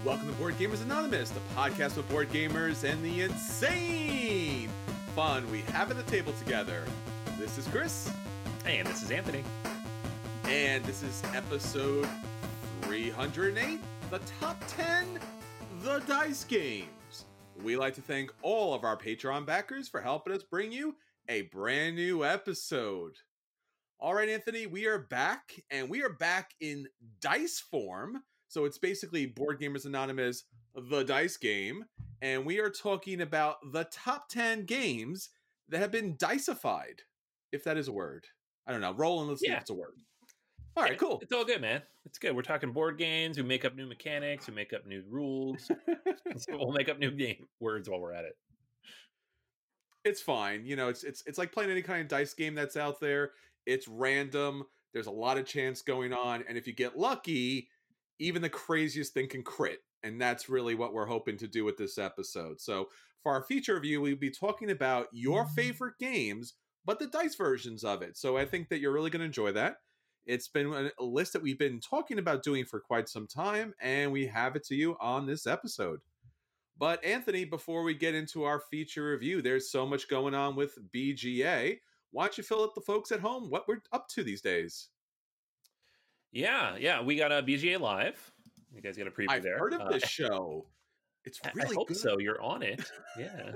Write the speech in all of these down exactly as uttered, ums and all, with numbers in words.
Welcome to Board Gamers Anonymous, the podcast with board gamers and the insane fun we have at the table together. This is Chris. And this is Anthony. And this is episode three hundred eight, the top ten, the Dice Games. We like to thank all of our Patreon backers for helping us bring you a brand new episode. All right, Anthony, we are back, and we are back in dice form. So it's basically Board Gamers Anonymous, the dice game, and we are talking about the top ten games that have been diceified, if that is a word. I don't know. Roll and let's see Yeah. if it's a word. All right, Yeah, cool. It's all good, man. It's good. We're talking board games. We make up new mechanics. We make up new rules. So we'll make up new game words while we're at it. It's fine. You know, it's it's it's like playing any kind of dice game that's out there. It's random. There's a lot of chance going on, and if you get lucky, even the craziest thing can crit. And that's really what we're hoping to do with this episode. So for our feature review, we'll be talking about your favorite games, but the dice versions of it. So I think that you're really going to enjoy that. It's been a list that we've been talking about doing for quite some time, and we have it to you on this episode. But Anthony, before we get into our feature review, there's so much going on with B G A. Why don't you fill up the folks at home what we're up to these days? Yeah, yeah. We got a B G A Live. You guys got a preview I've there. heard of Uh, this show. It's I- really I hope good. so. You're on it. Yeah.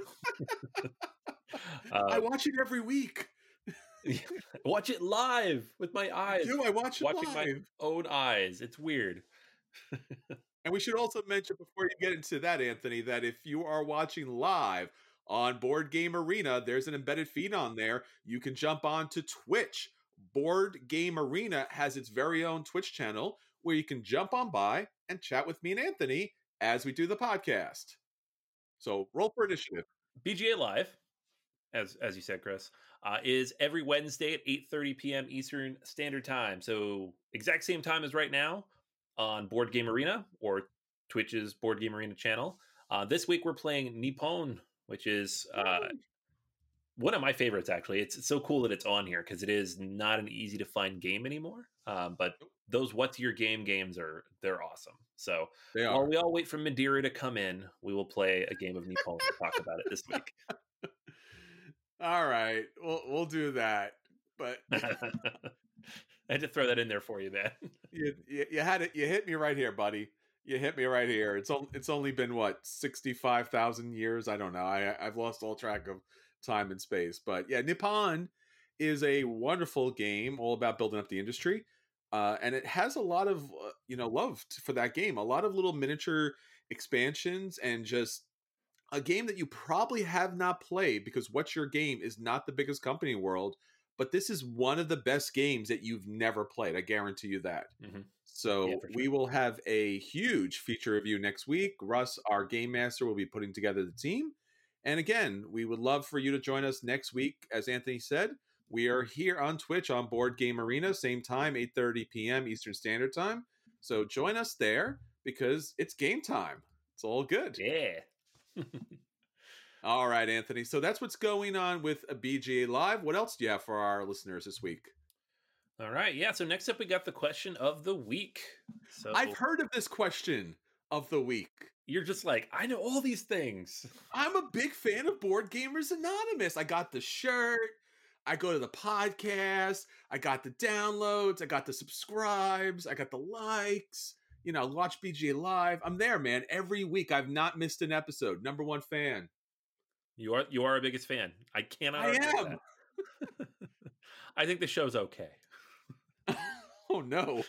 I uh, watch it every week. watch it live with my eyes. Do I watch it Watching my live? own eyes. It's weird. And we should also mention before you get into that, Anthony, that if you are watching live on Board Game Arena, there's an embedded feed on there. You can jump on to Twitch. Board Game Arena has its very own Twitch channel where you can jump on by and chat with me and Anthony as we do the podcast. So roll for initiative. B G A Live, as as you said, Chris, uh, is every Wednesday at eight thirty p.m. Eastern Standard Time. So exact same time as right now on Board Game Arena or Twitch's Board Game Arena channel. Uh, this week we're playing Nippon, which is uh, one of my favorites, actually. It's, it's so cool that it's on here because it is not an easy to find game anymore. Um, but those What's Your Game games are, they're awesome. So They while are. we all wait for Madeira to come in, we will play a game of Nippon and talk about it this week. All right. We'll, we'll do that. But I had to throw that in there for you, man. you, you, you had it. You hit me right here, buddy. You hit me right here. It's only it's only been what sixty-five thousand years. I don't know. I I've lost all track of time and space. But yeah, Nippon is a wonderful game, all about building up the industry, uh, and it has a lot of uh, you know love t- for that game. A lot of little miniature expansions, and just a game that you probably have not played because What's Your Game is not the biggest company in the world. But this is one of the best games that you've never played. I guarantee you that. Mm-hmm. So Yeah, for sure. we will have a huge feature review next week. Russ, our game master, will be putting together the team. And again, we would love for you to join us next week. As Anthony said, we are here on Twitch on Board Game Arena, same time, eight thirty p.m. Eastern Standard Time. So join us there because it's game time. It's all good. Yeah. All right, Anthony. So that's what's going on with a B G A Live. What else do you have for our listeners this week? All right. Yeah. So next up, we got the question of the week. So I've heard of this question of the week. You're just like, I know all these things. I'm a big fan of Board Gamers Anonymous. I got the shirt. I go to the podcast. I got the downloads. I got the subscribes. I got the likes. You know, watch B G A Live. I'm there, man. Every week. I've not missed an episode. Number one fan. You are you are our biggest fan. I cannot. I argue am. that. I think the show's okay. Oh, no.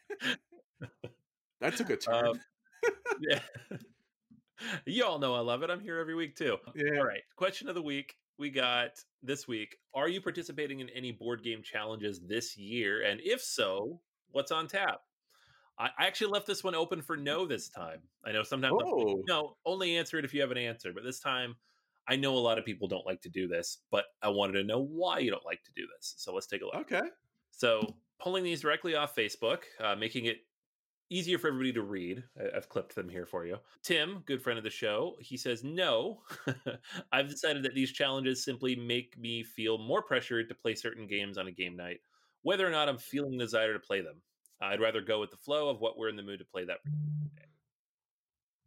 That took a turn. Um, yeah. You all know I love it. I'm here every week too. Yeah. All right. Question of the week. We got this week. Are you participating in any board game challenges this year? And if so, what's on tap? I I actually left this one open for no this time. I know sometimes I'm Oh. like, no, only answer it if you have an answer. But this time, I know a lot of people don't like to do this, but I wanted to know why you don't like to do this. So let's take a look. Okay. So pulling these directly off Facebook, uh, making it easier for everybody to read. I- I've clipped them here for you. Tim, good friend of the show, he says, no, I've decided that these challenges simply make me feel more pressured to play certain games on a game night, whether or not I'm feeling the desire to play them. I'd rather go with the flow of what we're in the mood to play that particular day.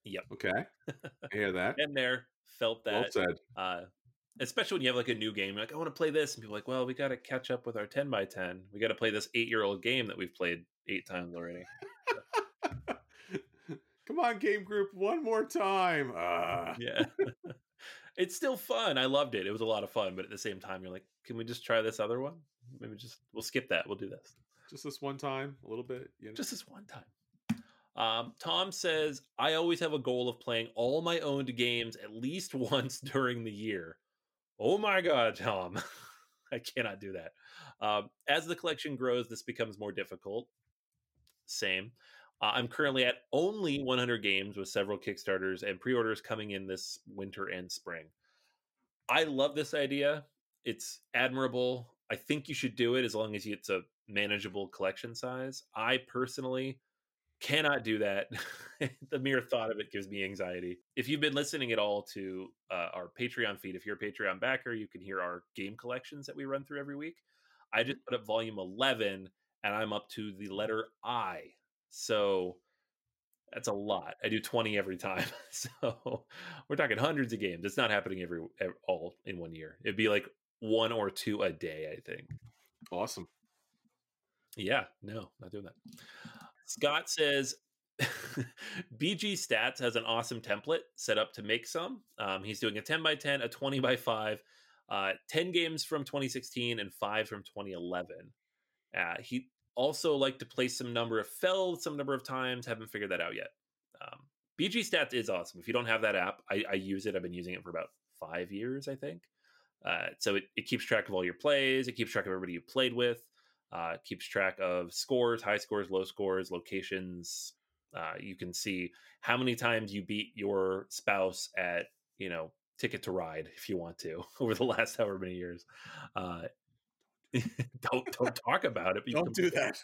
Yep. Okay. I hear that. Been there, felt Well that. said. Uh, especially when you have like a new game, you're like, I want to play this. And people are like, well, we got to catch up with our ten by ten. We got to play this eight year old game that we've played eight times already. Come on, game group, one more time. Uh. Yeah. It's still fun. I loved it. It was a lot of fun. But at the same time, you're like, can we just try this other one? Maybe just, we'll skip that. We'll do this. Just this one time, a little bit. You know? Just this one time. Um, Tom says, I always have a goal of playing all my owned games at least once during the year. Oh my God, Tom. I cannot do that. Um, as the collection grows, this becomes more difficult. Same. Uh, I'm currently at only one hundred games with several Kickstarters and pre-orders coming in this winter and spring. I love this idea. It's admirable. I think you should do it as long as it's a manageable collection size. I personally cannot do that. The mere thought of it gives me anxiety. If you've been listening at all to uh, our Patreon feed, if you're a Patreon backer, you can hear our game collections that we run through every week. I just put up volume eleven and I'm up to the letter I. So that's a lot. I do twenty every time. So we're talking hundreds of games. It's not happening every, every all in one year. It'd be like one or two a day, I think. Awesome. Yeah, no, not doing that. Scott says B G Stats has an awesome template set up to make some. Um, he's doing a ten by ten, a twenty by five, uh, ten games from twenty sixteen, and five from twenty eleven. Uh, he also liked to play some number of fell some number of times. Haven't figured that out yet. Um, B G Stats is awesome. If you don't have that app, I, I use it. I've been using it for about five years, I think. Uh, so it, it keeps track of all your plays. It keeps track of everybody you played with. Uh, keeps track of scores, high scores, low scores, locations. Uh, you can see how many times you beat your spouse at, you know, Ticket to Ride if you want to over the last however many years. Uh, don't don't talk about it. Don't can, do that.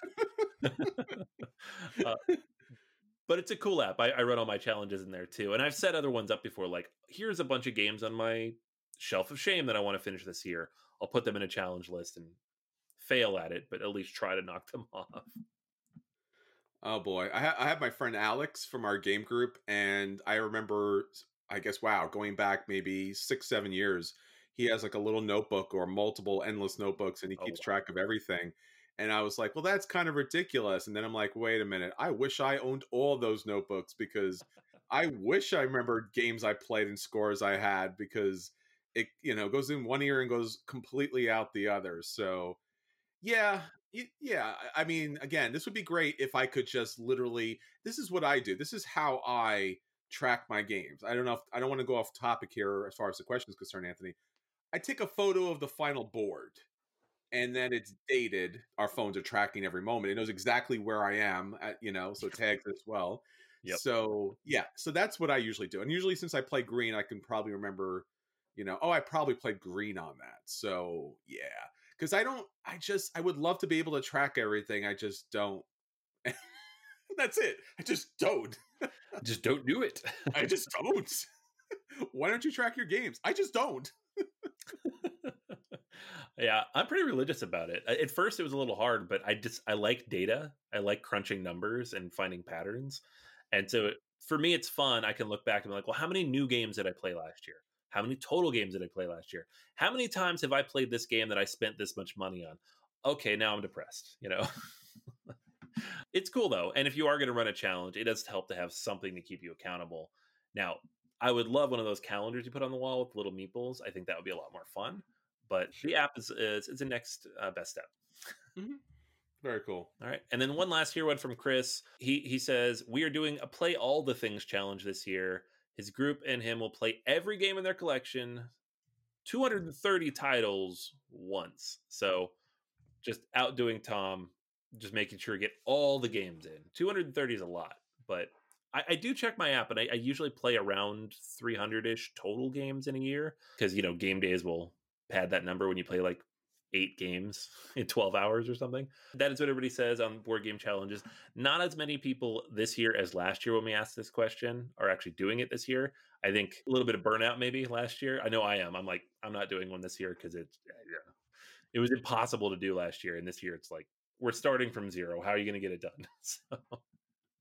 uh, but it's a cool app. I, I run all my challenges in there too, and I've set other ones up before. Like, here's a bunch of games on my shelf of shame that I want to finish this year. I'll put them in a challenge list and fail at it, but at least try to knock them off. Oh boy, I, ha- I have my friend Alex from our game group, and I remember, I guess, wow, going back maybe six, seven years, he has like a little notebook or multiple endless notebooks, and he Oh, keeps wow. track of everything. And I was like, well, that's kind of ridiculous. And then I'm like, wait a minute, I wish I owned all those notebooks, because I wish I remembered games I played and scores I had, because it, you know, goes in one ear and goes completely out the other. So yeah, y- yeah. I I mean, again, this would be great if I could just literally. This is what I do. This is how I track my games. I don't know if I don't want to go off topic here as far as the question is concerned, Anthony. I take a photo of the final board, and then it's dated. Our phones are tracking every moment. It knows exactly where I am, at, you know, so it tags as well. Yep. So yeah, so that's what I usually do. And usually, since I play green, I can probably remember, you know, oh, I probably played green on that. So yeah, because I don't, I just, I would love to be able to track everything. I just don't. That's it. I just don't. Just don't do it. I just don't. Why don't you track your games? I just don't. Yeah, I'm pretty religious about it. At first it was a little hard, but I just I like data. I like crunching numbers and finding patterns. And so for me it's fun. I can look back and be like, well, how many new games did I play last year? How many total games did I play last year? How many times have I played this game that I spent this much money on? Okay, now I'm depressed, you know. It's cool though. And if you are going to run a challenge, it does help to have something to keep you accountable. Now, I would love one of those calendars you put on the wall with little meeples. I think that would be a lot more fun. But the app is is, is the next uh, best step. Mm-hmm. Very cool. All right. And then one last here one from Chris. He he says, we are doing a play all the things challenge this year. His group and him will play every game in their collection, two hundred thirty titles once. So just outdoing Tom, just making sure to get all the games in. two hundred thirty is a lot, but I, I do check my app, and I, I usually play around three hundred-ish total games in a year, because, you know, game days will pad that number when you play like eight games in twelve hours or something. That is what everybody says on board game challenges. Not as many people this year as last year when we asked this question are actually doing it this year. I think a little bit of burnout maybe last year. I know I am. I'm like, I'm not doing one this year because it, yeah, it was impossible to do last year. And this year it's like, we're starting from zero. How are you going to get it done? So.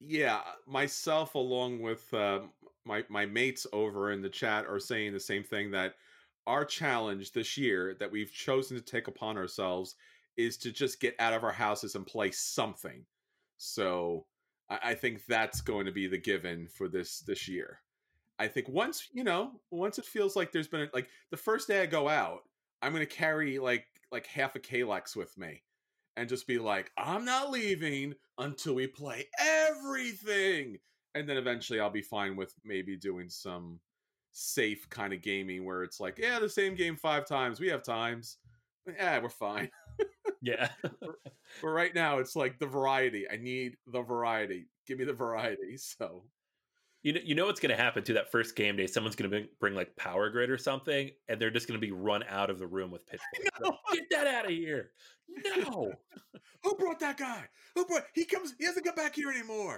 Yeah, myself along with uh, my my mates over in the chat are saying the same thing, that our challenge this year that we've chosen to take upon ourselves is to just get out of our houses and play something. So I, I think that's going to be the given for this this year. I think once, you know, once it feels like there's been a, like the first day I go out, I'm going to carry like like half a Kalex with me and just be like, I'm not leaving until we play everything. And then eventually I'll be fine with maybe doing some safe kind of gaming where it's like, yeah, the same game five times. We have times. Yeah, we're fine. Yeah. But right now it's like the variety. I need the variety. Give me the variety. So You know, you know what's going to happen to that first game day? Someone's going to bring, bring like Power Grid or something, and they're just going to be run out of the room with pitchforks. Like, get that out of here! No, who brought that guy? Who brought? He comes. He doesn't come back here anymore.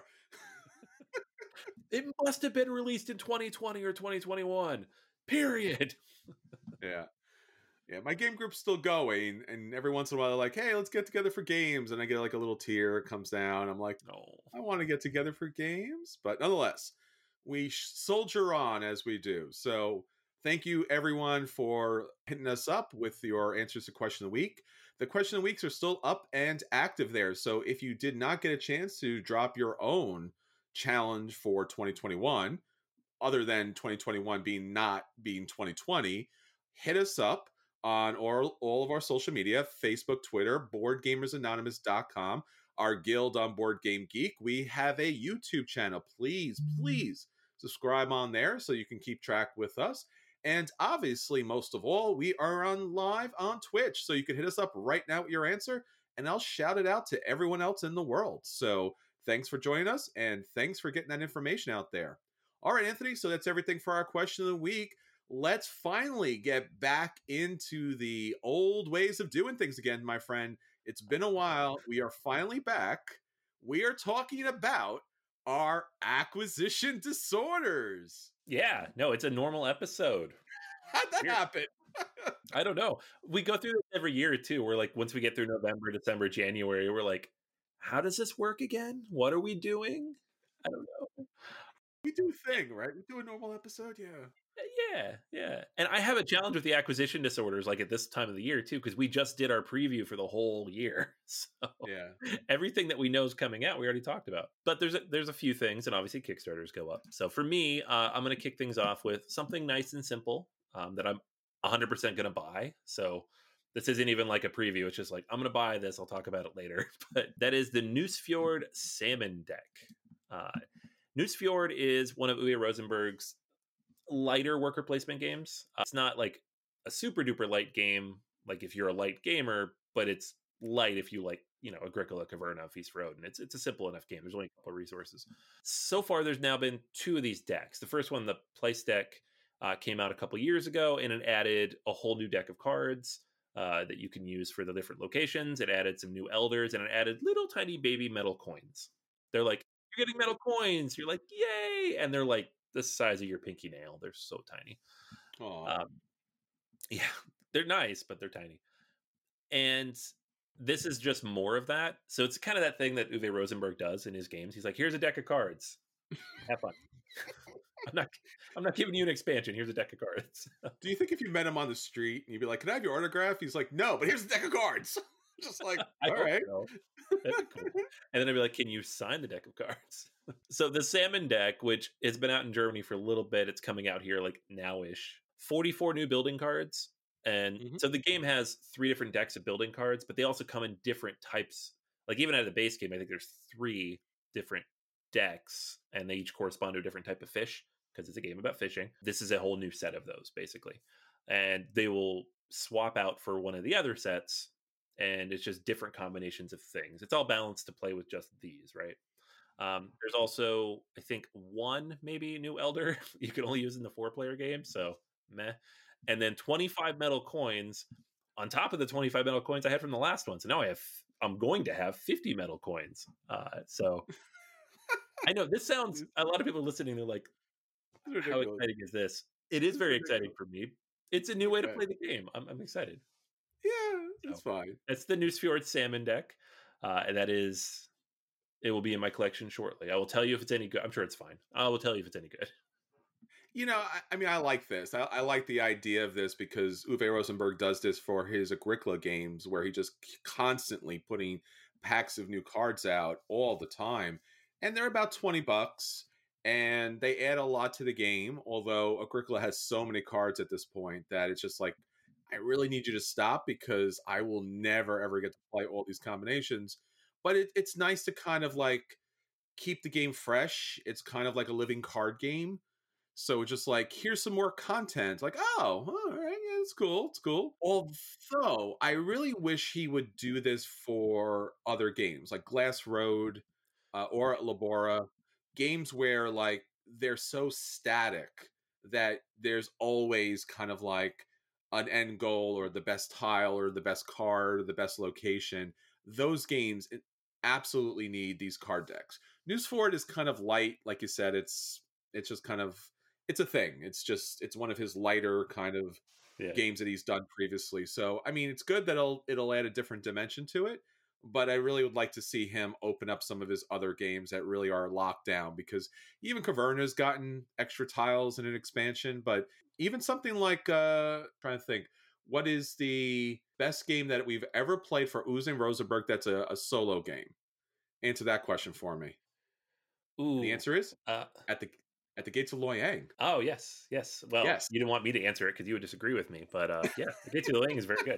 it must have been released in twenty twenty or twenty twenty-one. Period. Yeah. Yeah, my game group's still going, and every once in a while they're like, hey, let's get together for games, and I get like a little tear comes down. I'm like, No. I want to get together for games, but nonetheless, we soldier on as we do. So thank you everyone for hitting us up with your answers to question of the week. The question of the weeks are still up and active there. So if you did not get a chance to drop your own challenge for twenty twenty-one, other than twenty twenty-one being not being twenty twenty, hit us up on all, all of our social media, Facebook, Twitter, board gamers anonymous dot com, our guild on Board Game Geek. We have a YouTube channel. Please, please subscribe on there so you can keep track with us. And obviously, most of all, we are on live on Twitch. So you can hit us up right now with your answer, and I'll shout it out to everyone else in the world. So thanks for joining us, and thanks for getting that information out there. All right, Anthony, so that's everything for our question of the week. Let's finally get back into the old ways of doing things again, my friend. It's been a while. We are finally back. We are talking about our acquisition disorders. Yeah, no, it's a normal episode. How'd that Weird. happen? I don't know. We go through this every year too. We're like, once we get through November, December, January, we're like, how does this work again? What are we doing? I don't know. We do a thing, right? We do a normal episode, yeah. Yeah, yeah. And I have a challenge with the acquisition disorders like at this time of the year too, because we just did our preview for the whole year. So Yeah. everything that we know is coming out, we already talked about. But there's a, there's a few things, and obviously Kickstarters go up. So for me, uh, I'm going to kick things off with something nice and simple um, that I'm one hundred percent going to buy. So this isn't even like a preview. It's just like, I'm going to buy this. I'll talk about it later. But that is the Noosefjord Salmon Deck. Uh, Noosefjord is one of Uwe Rosenberg's lighter worker placement games. Uh, it's not like a super duper light game, like if you're a light gamer, but it's light if you like, you know, Agricola, Caverna, Feast for Odin. It's it's a simple enough game. There's only a couple of resources. So far, there's now been two of these decks. The first one, the Place deck, uh, came out a couple years ago, and it added a whole new deck of cards uh, that you can use for the different locations. It added some new elders, and it added little tiny baby metal coins. They're like, you're getting metal coins. You're like, yay! And they're like the size of your pinky nail. They're so tiny. Um, yeah, they're nice, but they're tiny. And this is just more of that. So it's kind of that thing that Uwe Rosenberg does in his games. He's like, here's a deck of cards. Have fun. I'm not I'm not giving you an expansion. Here's a deck of cards. Do you think if you met him on the street and you'd be like, can I have your autograph? He's like, no, but here's a deck of cards. Just like, all right. So. Cool. And then I'd be like, can you sign the deck of cards? So the Salmon deck, which has been out in Germany for a little bit, it's coming out here like now-ish. forty-four new building cards. And mm-hmm. so the game has three different decks of building cards, but they also come in different types. Like even out of the base game, I think there's three different decks, and they each correspond to a different type of fish because it's a game about fishing. This is a whole new set of those, basically. And they will swap out for one of the other sets, and it's just different combinations of things. It's all balanced to play with just these, right? Um, there's also, I think, one maybe new elder you can only use in the four-player game, so meh. And then twenty-five metal coins on top of the twenty-five metal coins I had from the last one. So now I have, I'm going to have fifty metal coins. Uh, so I know this sounds, a lot of people listening, they're like, how exciting is this? It is very exciting for me. It's a new way to play the game. I'm, I'm excited. Yeah, it's so, fine. It's the Noosefjord Salmon deck. Uh, and that is, It will be in my collection shortly. I will tell you if it's any good. I'm sure it's fine. I will tell you if it's any good. You know, I, I mean, I like this. I, I like the idea of this because Uwe Rosenberg does this for his Agricola games, where he just constantly putting packs of new cards out all the time, and they're about twenty bucks, and they add a lot to the game. Although Agricola has so many cards at this point that it's just like, I really need you to stop because I will never ever get to play all these combinations. But it, it's nice to kind of like keep the game fresh. It's kind of like a living card game, so just like, here's some more content. Like, oh, all right, yeah, it's cool, it's cool. Although I really wish he would do this for other games like Glass Road uh, or Labora, games where like they're so static that there's always kind of like an end goal or the best tile or the best card or the best location. Those games it absolutely need these card decks. News for It is kind of light, like you said. It's it's just kind of it's a thing. It's just it's one of his lighter kind of Yeah. games that he's done previously. So I mean, it's good that it'll it'll add a different dimension to it. But I really would like to see him open up some of his other games that really are locked down, because even Caverna's gotten extra tiles in an expansion. But even something like uh trying to think, what is the best game that we've ever played for Uwe Rosenberg that's a, a solo game? Answer that question for me. Ooh. The answer is Uh, at the at the Gates of Loyang. oh, yes. Yes. Well, Yes. you didn't want me to answer it because you would disagree with me. But uh, yeah, the Gates of the Lang is very good.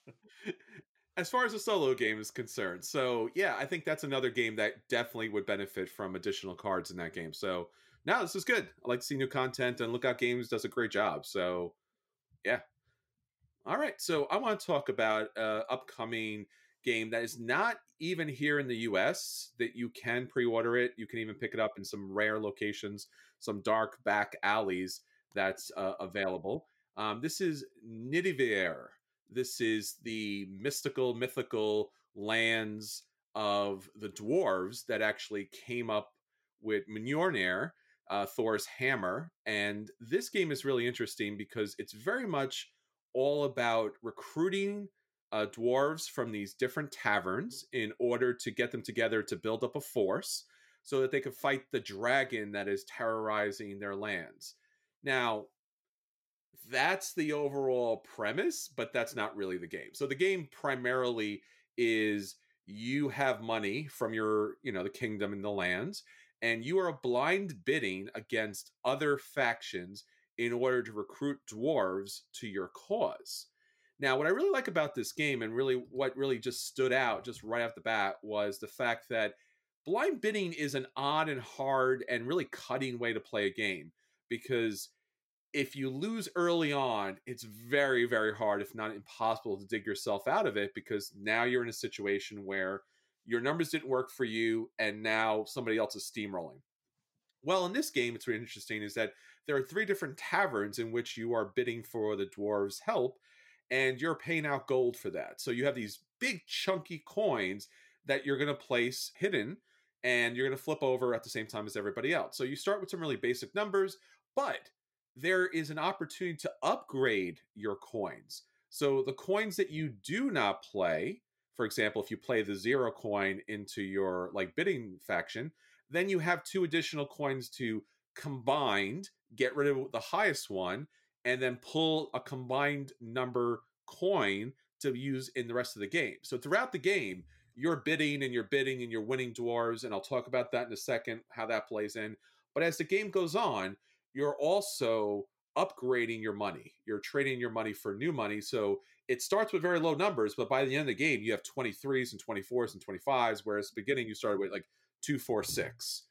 As far as a solo game is concerned. So yeah, I think that's another game that definitely would benefit from additional cards in that game. So now this is good. I like to see new content, and Lookout Games does a great job. So yeah. All right. So I want to talk about uh upcoming game that is not even here in the U S, that you can pre-order it. You can even pick it up in some rare locations, some dark back alleys that's uh, available. Um, this is Nidivier. This is the mystical, mythical lands of the dwarves that actually came up with Mjolnir, uh, Thor's hammer. And this game is really interesting because it's very much all about recruiting uh, dwarves from these different taverns in order to get them together to build up a force so that they could fight the dragon that is terrorizing their lands. Now, that's the overall premise, but that's not really the game. So the game primarily is you have money from your, you know, the kingdom and the lands, and you are blind bidding against other factions in order to recruit dwarves to your cause. Now, what I really like about this game, and really what really just stood out just right off the bat, was the fact that blind bidding is an odd and hard and really cutting way to play a game, because if you lose early on, it's very, very hard, if not impossible, to dig yourself out of it, because now you're in a situation where your numbers didn't work for you and now somebody else is steamrolling. Well, in this game, it's really interesting is that there are three different taverns in which you are bidding for the dwarves' help, and you're paying out gold for that. So you have these big chunky coins that you're going to place hidden, and you're going to flip over at the same time as everybody else. So you start with some really basic numbers, but there is an opportunity to upgrade your coins. So the coins that you do not play, for example, if you play the zero coin into your like bidding faction, then you have two additional coins to combined get rid of the highest one, and then pull a combined number coin to use in the rest of the game. So throughout the game, you're bidding and you're bidding and you're winning dwarves, and I'll talk about that in a second, how that plays in. But as the game goes on, you're also upgrading your money. You're trading your money for new money. So it starts with very low numbers, but by the end of the game, you have twenty-threes and twenty-fours and twenty-fives, whereas at the beginning you started with like two, four, six.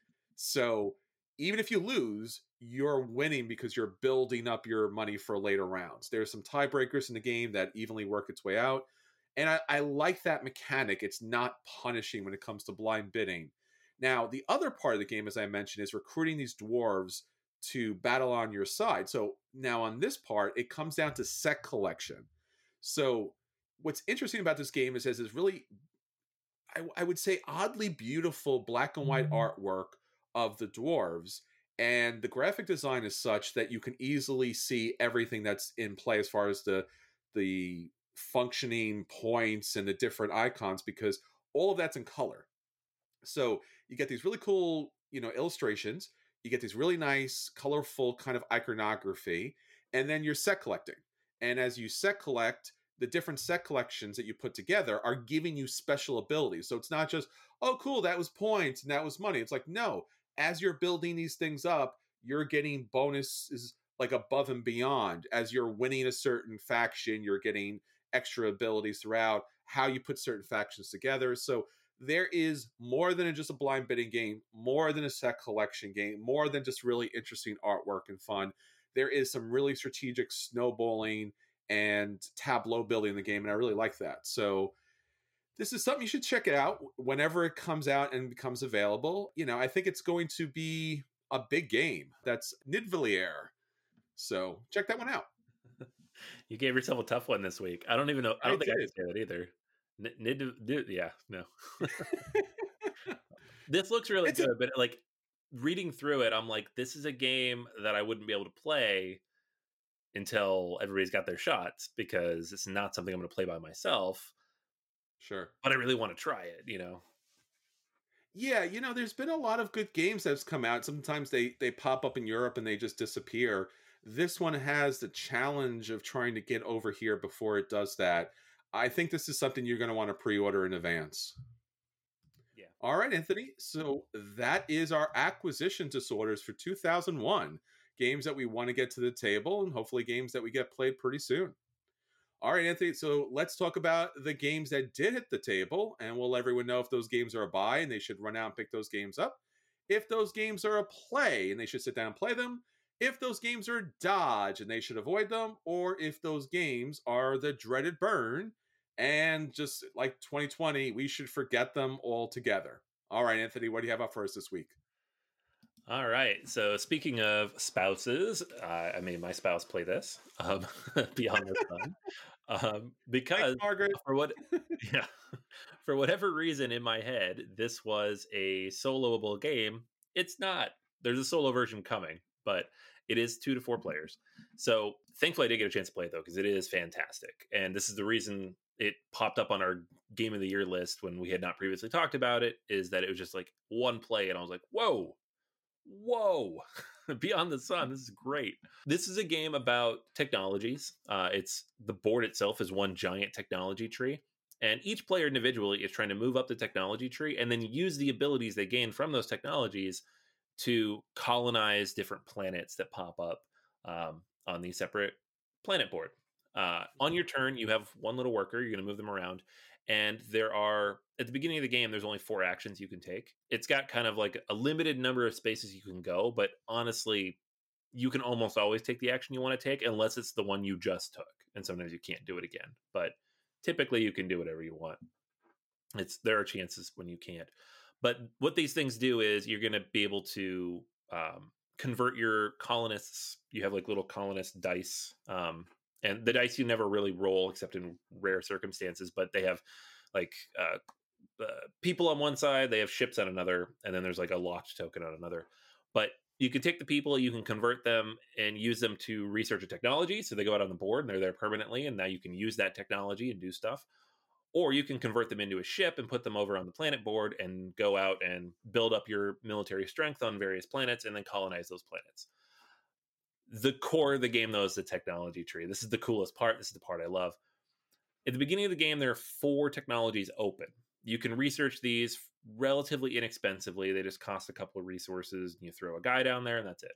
So even if you lose, you're winning because you're building up your money for later rounds. There's some tiebreakers in the game that evenly work its way out. And I, I like that mechanic. It's not punishing when it comes to blind bidding. Now, the other part of the game, as I mentioned, is recruiting these dwarves to battle on your side. So now on this part, it comes down to set collection. So what's interesting about this game is, is it's really, I, I would say, oddly beautiful black and white artwork of the dwarves. And the graphic design is such that you can easily see everything that's in play as far as the the functioning points and the different icons, because all of that's in color. So you get these really cool, you know, illustrations. You get these really nice, colorful kind of iconography, and then you're set collecting. And as you set collect, the different set collections that you put together are giving you special abilities. So it's not just, oh, cool, that was points and that was money. It's like, no, as you're building these things up, you're getting bonuses like above and beyond. As you're winning a certain faction, you're getting extra abilities throughout how you put certain factions together. So there is more than just a blind bidding game, more than a set collection game, more than just really interesting artwork and fun. There is some really strategic snowballing and tableau building in the game, and I really like that. So this is something you should check out whenever it comes out and becomes available. You know, I think it's going to be a big game. That's Nidvilliers. So check that one out. You gave yourself a tough one this week. I don't even know. I don't I think I did. can say that either. Nid, nid, yeah, no. This looks really It's good, a- but like reading through it, I'm like, this is a game that I wouldn't be able to play until everybody's got their shots because it's not something I'm going to play by myself. Sure. But I really want to try it, you know. Yeah, you know, there's been a lot of good games that's come out. Sometimes they they pop up in Europe and they just disappear. This one has the challenge of trying to get over here before it does that. I think this is something you're going to want to pre-order in advance. Yeah. All right, Anthony. So that is our acquisition disorders for two thousand one. Games that we want to get to the table and hopefully games that we get played pretty soon. All right, Anthony. So let's talk about the games that did hit the table, and we'll let everyone know if those games are a buy and they should run out and pick those games up. If those games are a play and they should sit down and play them. If those games are a dodge and they should avoid them. Or if those games are the dreaded burn and just like twenty twenty, we should forget them altogether. All right, Anthony, what do you have up for us this week? All right. So speaking of spouses, uh, I made my spouse play this um, Beyond the Sun um, because Thanks, Margaret. for what, yeah, for whatever reason in my head, this was a soloable game. It's not. There's a solo version coming, but it is two to four players. So thankfully, I did get a chance to play it though because it is fantastic, and this is the reason it popped up on our Game of the Year list when we had not previously talked about it. Is that it was just like one play, and I was like, whoa. Whoa, Beyond the Sun. This is great. This is a game about technologies. Uh, it's the board itself is one giant technology tree. And each player individually is trying to move up the technology tree and then use the abilities they gain from those technologies to colonize different planets that pop up um, on the separate planet board. Uh, on your turn, you have one little worker. You're going to move them around. And there are, at the beginning of the game, there's only four actions you can take. It's got kind of like a limited number of spaces you can go, but honestly, you can almost always take the action you want to take unless it's the one you just took. And sometimes you can't do it again. But typically you can do whatever you want. It's there are chances when you can't. But what these things do is you're going to be able to um, convert your colonists. You have like little colonist dice. Um, and the dice you never really roll except in rare circumstances, but they have like uh, uh, people on one side, they have ships on another, and then there's like a locked token on another. But you can take the people, you can convert them and use them to research a technology. So they go out on the board and they're there permanently, and now you can use that technology and do stuff. Or you can convert them into a ship and put them over on the planet board and go out and build up your military strength on various planets and then colonize those planets. The core of the game, though, is the technology tree. This is the coolest part. This is the part I love. At the beginning of the game, there are four technologies open. You can research these relatively inexpensively. They just cost a couple of resources. You throw a guy down there, and that's it.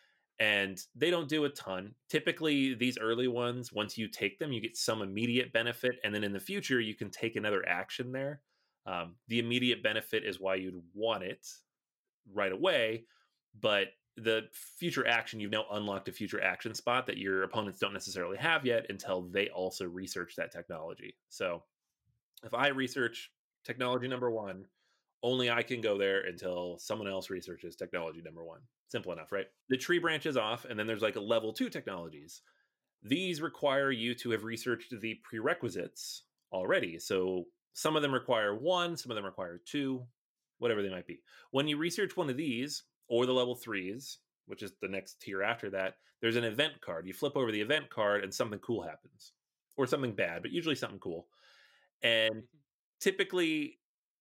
And they don't do a ton. Typically, these early ones, once you take them, you get some immediate benefit. And then in the future, you can take another action there. Um, the immediate benefit is why you'd want it right away. But the future action, you've now unlocked a future action spot that your opponents don't necessarily have yet until they also research that technology. So if I research technology number one, only I can go there until someone else researches technology number one. Simple enough, right? The tree branches off, and then there's like a level two technologies. These require you to have researched the prerequisites already. So some of them require one, some of them require two, whatever they might be. When you research one of these, or the level threes, which is the next tier after that, there's an event card. You flip over the event card and something cool happens. Or something bad, but usually something cool. And typically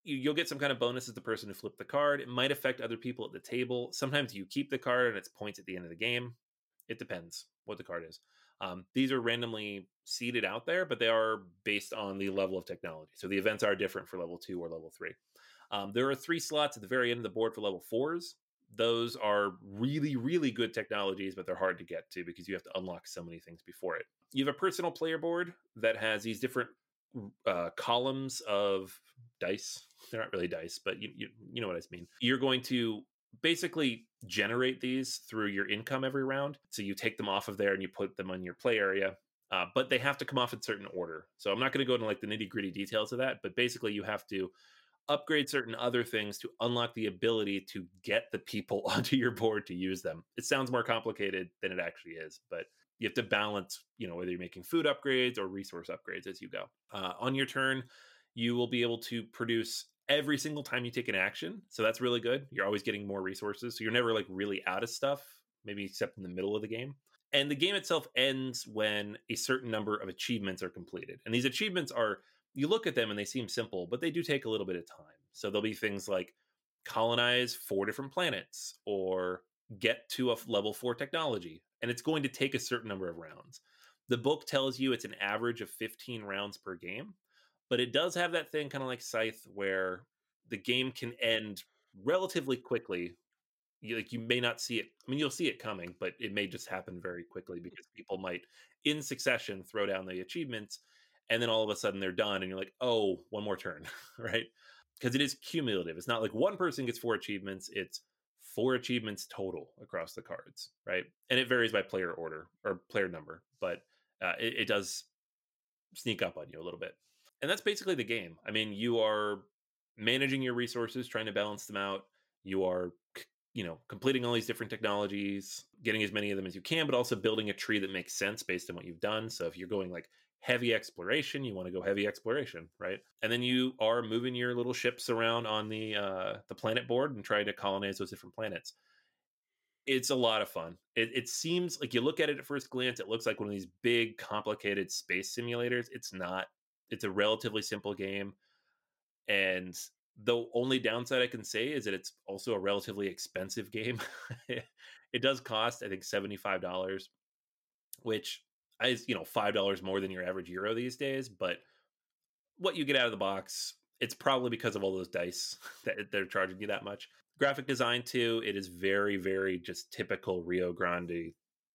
you, you'll get some kind of bonus as the person who flipped the card. It might affect other people at the table. Sometimes you keep the card and it's points at the end of the game. It depends what the card is. Um, these are randomly seeded out there, but they are based on the level of technology. So the events are different for level two or level three. Um, there are three slots at the very end of the board for level fours. Those are really, really good technologies, but they're hard to get to because you have to unlock so many things before it. You have a personal player board that has these different uh, columns of dice. They're not really dice, but you, you, you know what I mean. You're going to basically generate these through your income every round. So you take them off of there and you put them on your play area. Uh, but they have to come off in certain order. So I'm not going to go into like the nitty gritty details of that, but basically you have to upgrade certain other things to unlock the ability to get the people onto your board to use them. It sounds more complicated than it actually is, but you have to balance, you know, whether you're making food upgrades or resource upgrades as you go. Uh, on your turn, you will be able to produce every single time you take an action. So that's really good. You're always getting more resources. So you're never like really out of stuff, maybe except in the middle of the game. And the game itself ends when a certain number of achievements are completed. And these achievements are, you look at them and they seem simple, but they do take a little bit of time. So there'll be things like colonize four different planets or get to a level four technology. And it's going to take a certain number of rounds. The book tells you it's an average of fifteen rounds per game, but it does have that thing kind of like Scythe where the game can end relatively quickly. You, like you may not see it. I mean, you'll see it coming, but it may just happen very quickly because people might in succession throw down the achievements and then all of a sudden they're done and you're like, oh, one more turn, right? Because it is cumulative. It's not like one person gets four achievements. It's four achievements total across the cards, right? And it varies by player order or player number, but uh, it, it does sneak up on you a little bit. And that's basically the game. I mean, you are managing your resources, trying to balance them out. You are, you know, completing all these different technologies, getting as many of them as you can, but also building a tree that makes sense based on what you've done. So if you're going like heavy exploration, you want to go heavy exploration, right? And then you are moving your little ships around on the uh, the planet board and trying to colonize those different planets. It's a lot of fun. It, it seems like you look at it at first glance, it looks like one of these big, complicated space simulators. It's not. It's a relatively simple game. And the only downside I can say is that it's also a relatively expensive game. It does cost, I think, seventy-five dollars, which is, you know, five dollars more than your average Euro these days. But what you get out of the box, it's probably because of all those dice that they're charging you that much. Graphic design, too, it is very, very just typical Rio Grande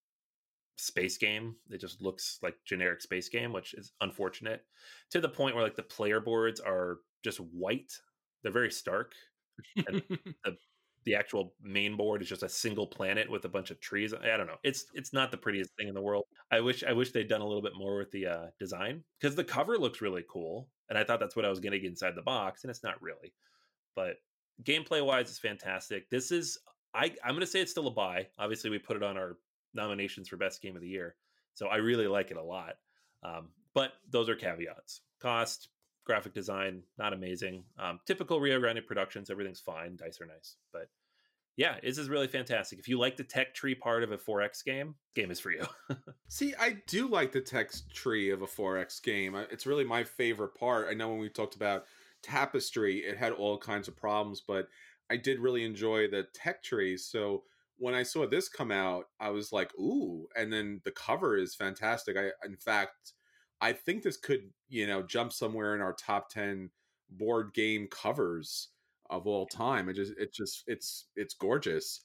space game. It just looks like generic space game, which is unfortunate, to the point where like the player boards are just white. They're very stark. And the the actual main board is just a single planet with a bunch of trees. I don't know. It's it's not the prettiest thing in the world. I wish I wish they'd done a little bit more with the uh, design, because the cover looks really cool, and I thought that's what I was getting inside the box, and it's not really. But gameplay wise, it's fantastic. This is I I'm gonna say it's still a buy. Obviously, we put it on our nominations for best game of the year, so I really like it a lot. Um, but those are caveats. Cost, graphic design, not amazing. Um, typical Rio Grande Productions, everything's fine. Dice are nice, but yeah, this is really fantastic. If you like the tech tree part of a four X game, game is for you. See, I do like the text tree of a four X game. It's really my favorite part. I know when we talked about Tapestry, it had all kinds of problems, but I did really enjoy the tech tree. So when I saw this come out, I was like, ooh, and then the cover is fantastic. I, in fact, I think this could, you know, jump somewhere in our top ten board game covers of all time. It just, it just, it's, it's gorgeous.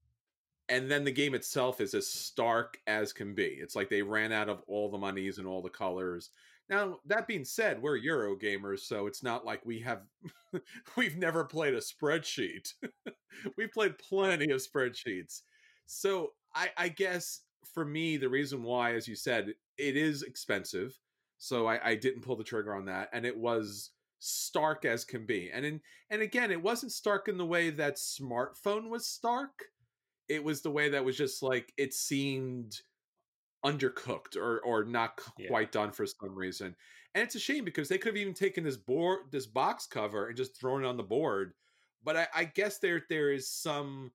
And then the game itself is as stark as can be. It's like they ran out of all the monies and all the colors. Now, that being said, we're Euro gamers, so it's not like we have, we've never played a spreadsheet. We've played plenty of spreadsheets. So I, I guess for me, the reason why, as you said, it is expensive. So I, I didn't pull the trigger on that. And it was stark as can be. And in, and again, it wasn't stark in the way that Smartphone was stark. It was the way that was just like, it seemed undercooked or or not quite yeah. done for some reason. And it's a shame because they could have even taken this board, this box cover, and just thrown it on the board. But I, I guess there there is some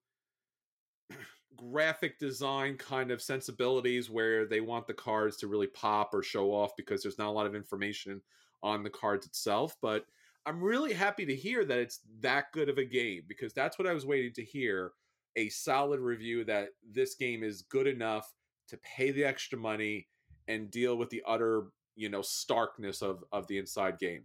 graphic design kind of sensibilities where they want the cards to really pop or show off because there's not a lot of information on the cards itself. But I'm really happy to hear that it's that good of a game, because that's what I was waiting to hear. A solid review that this game is good enough to pay the extra money and deal with the utter, you know, starkness of of the inside game.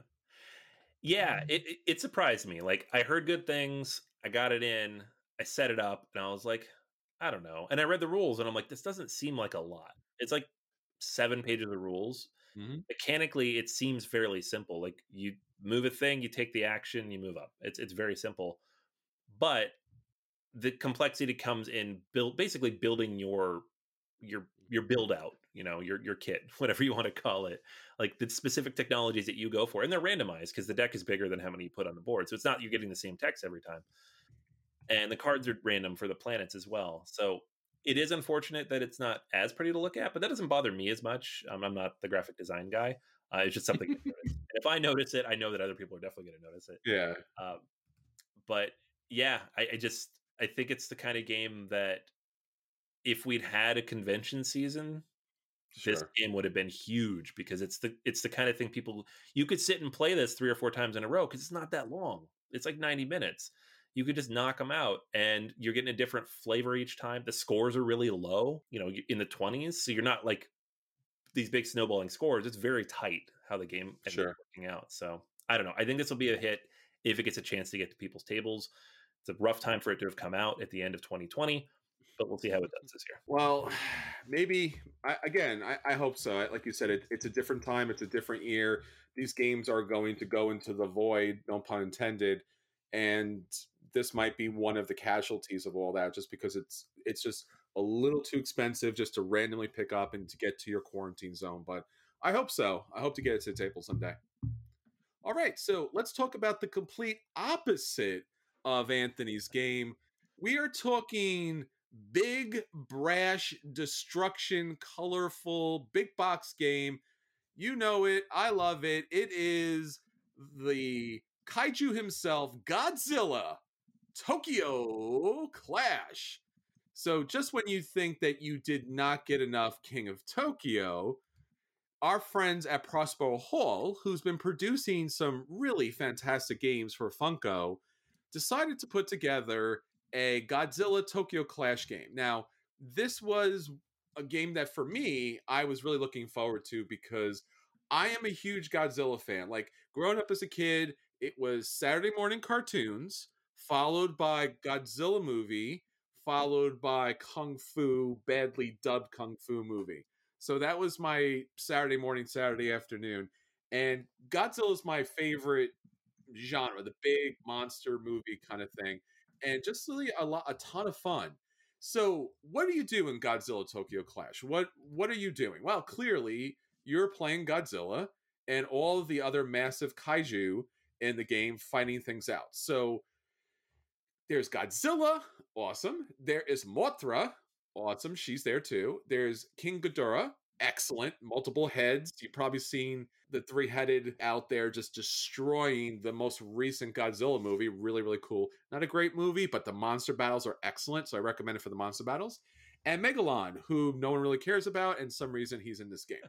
Yeah, it, it it surprised me. Like I heard good things, I got it in, I set it up, and I was like, I don't know. And I read the rules, and I'm like, this doesn't seem like a lot. It's like seven pages of rules. Mm-hmm. Mechanically, it seems fairly simple. Like you move a thing, you take the action, you move up. It's it's very simple, but the complexity comes in build basically building your your your build out, you know, your your kit, whatever you want to call it, like the specific technologies that you go for, and they're randomized because the deck is bigger than how many you put on the board, so it's not you're getting the same text every time, and the cards are random for the planets as well. So it is unfortunate that it's not as pretty to look at, but that doesn't bother me as much. um, I'm not the graphic design guy. Uh, it's just something I notice. And if I notice it, I know that other people are definitely going to notice it. Yeah. um, but yeah, I, I just I think it's the kind of game that if we'd had a convention season, Sure. this game would have been huge, because it's the it's the kind of thing people you could sit and play this three or four times in a row, because it's not that long. It's like ninety minutes. You could just knock them out, and you're getting a different flavor each time. The scores are really low, you know, in the twenties, so you're not like these big snowballing scores. It's very tight how the game ends Sure. up working out. So I don't know. I think this will be a hit if it gets a chance to get to people's tables. It's a rough time for it to have come out at the end of twenty twenty, but we'll see how it does this year. Well, maybe I, again. I, I hope so. I- Like you said, it, it's a different time. It's a different year. These games are going to go into the void, no pun intended, and this might be one of the casualties of all that. Just because it's it's just a little too expensive just to randomly pick up and to get to your quarantine zone. But I hope so. I hope to get it to the table someday. All right, so let's talk about the complete opposite of Anthony's game. We are talking big, brash, destruction, colorful, big box game. You know it. I love it. It is the kaiju himself, Godzilla, Tokyo Clash. So just when you think that you did not get enough King of Tokyo, our friends at Prospero Hall, who's been producing some really fantastic games for Funko, decided to put together a Godzilla Tokyo Clash game. Now, this was a game that for me, I was really looking forward to, because I am a huge Godzilla fan. Like, growing up as a kid, it was Saturday morning cartoons, followed by Godzilla movie, followed by Kung Fu, badly dubbed Kung Fu movie. So that was my Saturday morning, Saturday afternoon. And Godzilla is my favorite genre, the big monster movie kind of thing. And just really a lot, a ton of fun. So what do you do in Godzilla Tokyo Clash? What what are you doing? Well, clearly you're playing Godzilla and all of the other massive kaiju in the game fighting things out. So there's Godzilla, awesome. There is Mothra, awesome. She's there too. There's King Ghidorah, excellent. Multiple heads. You've probably seen the three-headed out there just destroying the most recent Godzilla movie. Really, really cool. Not a great movie, but the monster battles are excellent, so I recommend it for the monster battles. And Megalon, who no one really cares about, and some reason he's in this game.